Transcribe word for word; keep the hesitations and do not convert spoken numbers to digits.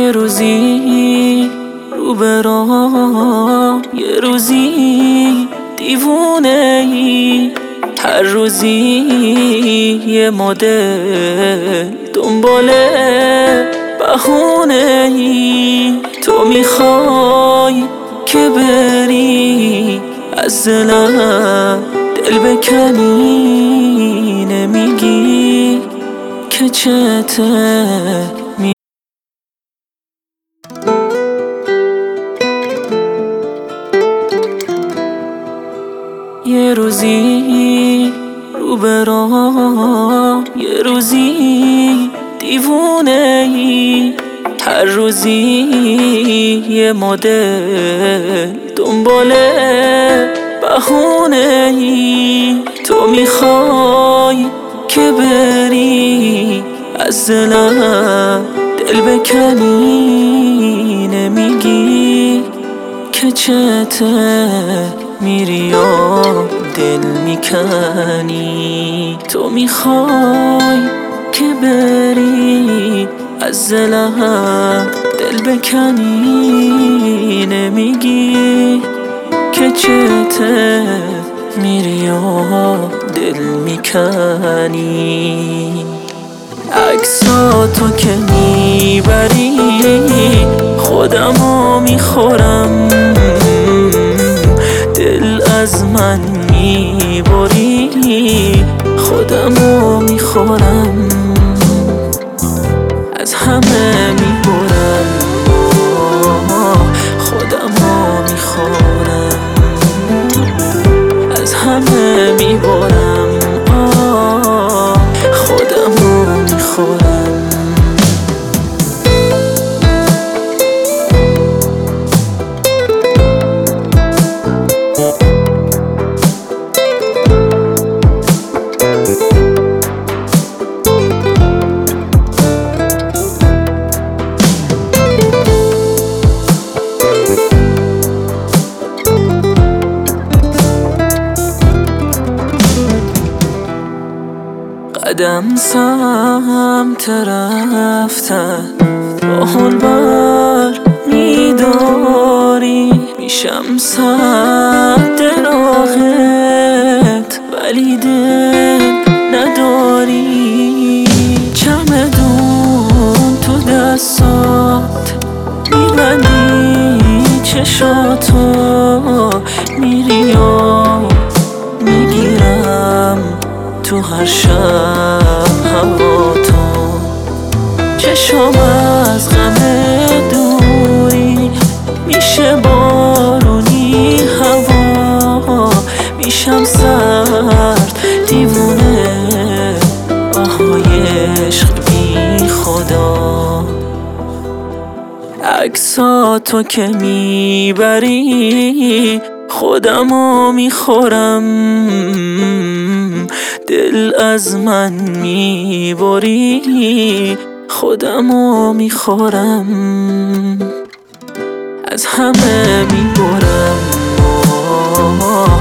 یه روزی رو به راه، یه روزی دیوونه ای، هر روزی یه مدل دنباله بهونه ای. تو میخوای که بری از دلم دل بکنی، نمیگی که چته می یه روزی رو به راه، یه روزی دیوونه ای، هر روزی یه مدل دنباله بهونه ای. تو میخوای که بری از دلم دل بکنی، نمیگی که چته میری و دل میکنی. تو میخوای که بری از دلم دل بکنی، نمیگی که چته میری و دل میکنی. عکساتو که میبری خودمو میخورم، دل از من میبری خودمو میخورم، از همه میبرم خودمو میخورم، از همه میبرم خودمو میخورم. قدم سمت رفتن با حال بر میداری، میشم سد راهت ولی دل نداری. چمدون تو دستات میبندی چشاتو، میری و میگیرم تو هر شب هواتو. چشم از غم دوری میشه بارونی هوا، میشم سرد دیوونه آهای عشق بی خدا. عکساتو که میبری خودمو میخورم، دل از من میبری خودمو میخورم، از همه میبرم